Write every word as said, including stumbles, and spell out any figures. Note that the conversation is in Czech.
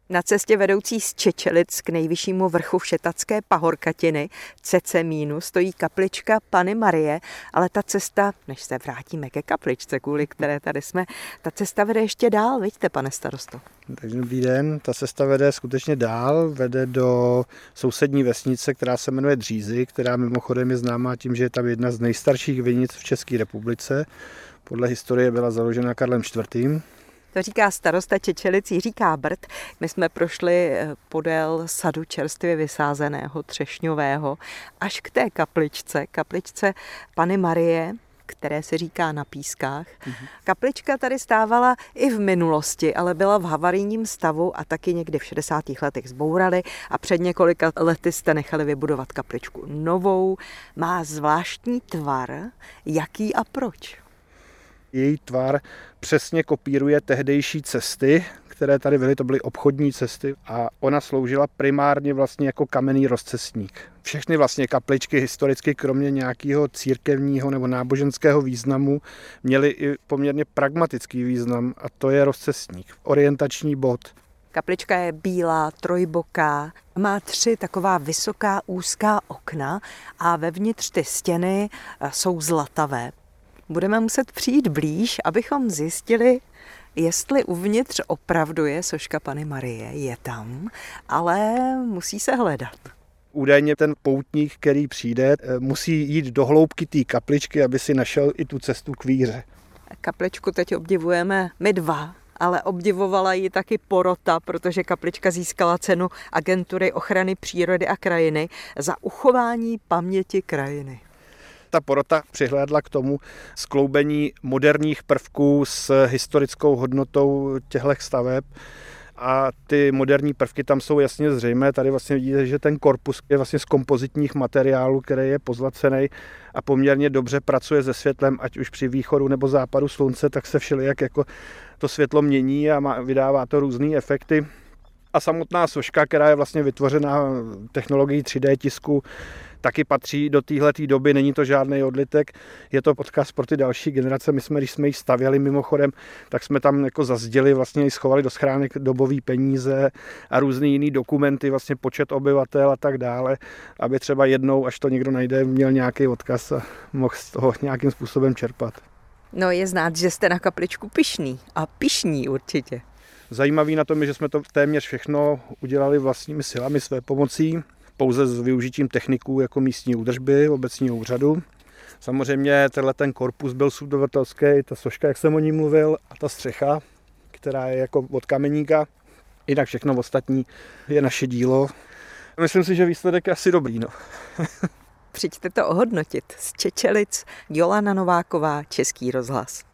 Na cestě vedoucí z Čečelic k nejvyššímu vrchu Všetacké pahorkatiny Cecemínu stojí kaplička Panny Marie, ale ta cesta, než se vrátíme ke kapličce, kvůli které tady jsme, ta cesta vede ještě dál, vidíte, pane starosto? Takže dobrý den, ta cesta vede skutečně dál, vede do sousední vesnice, která se jmenuje Dřízy, která mimochodem je známá tím, že je tam jedna z nejstarších vinic v České republice. Podle historie byla založena Karlem čtvrtým. To říká starosta Čečelic Jiří Kábrt. My jsme prošli podél sadu čerstvě vysázeného třešňového až k té kapličce, kapličce Panny Marie, které se říká Na Pískách. Mm-hmm. Kaplička tady stávala i v minulosti, ale byla v havarijním stavu a taky někdy v šedesátých letech zbourali a před několika lety jste nechali vybudovat kapličku novou. Má zvláštní tvar. Jaký a proč? Její tvar přesně kopíruje tehdejší cesty, které tady byly, to byly obchodní cesty a ona sloužila primárně vlastně jako kamenný rozcestník. Všechny vlastně kapličky historicky, kromě nějakého církevního nebo náboženského významu, měly i poměrně pragmatický význam a to je rozcestník, orientační bod. Kaplička je bílá, trojboká, má tři taková vysoká úzká okna a vevnitř ty stěny jsou zlatavé. Budeme muset přijít blíž, abychom zjistili, jestli uvnitř opravdu je soška Panny Marie. Je tam, ale musí se hledat. Údajně ten poutník, který přijde, musí jít do hloubky té kapličky, aby si našel i tu cestu k víře. Kapličku teď obdivujeme my dva, ale obdivovala ji taky porota, protože kaplička získala cenu Agentury ochrany přírody a krajiny za uchování paměti krajiny. Ta porota přihlédla k tomu skloubení moderních prvků s historickou hodnotou těchto staveb a ty moderní prvky tam jsou jasně zřejmé. Tady vlastně vidíte, že ten korpus je vlastně z kompozitních materiálů, který je pozlacený a poměrně dobře pracuje se světlem, ať už při východu nebo západu slunce, tak se všelijak jako to světlo mění a má, vydává to různé efekty. A samotná soška, která je vlastně vytvořena technologií tři dé tisku, taky patří do téhleté doby, není to žádný odlitek, je to odkaz pro ty další generace. My jsme, když jsme ji stavěli mimochodem, tak jsme tam jako zazděli, vlastně ji schovali do schránek dobový peníze a různé jiný dokumenty, vlastně počet obyvatel a tak dále, aby třeba jednou, až to někdo najde, měl nějaký odkaz a mohl z toho nějakým způsobem čerpat. No je znát, že jste na kapličku pyšný a pyšní určitě. Zajímavý na tom je, že jsme to téměř všechno udělali vlastními silami, své pomocí, pouze s využitím techniků jako místní údržby, obecního úřadu. Samozřejmě tenhle ten korpus byl subdodavatelský, ta soška, jak jsem o ní mluvil, a ta střecha, která je jako od kameníka. Jinak všechno ostatní je naše dílo. Myslím si, že výsledek je asi dobrý. No. Přijďte to ohodnotit. Z Čečelic Jolana Nováková, Český rozhlas.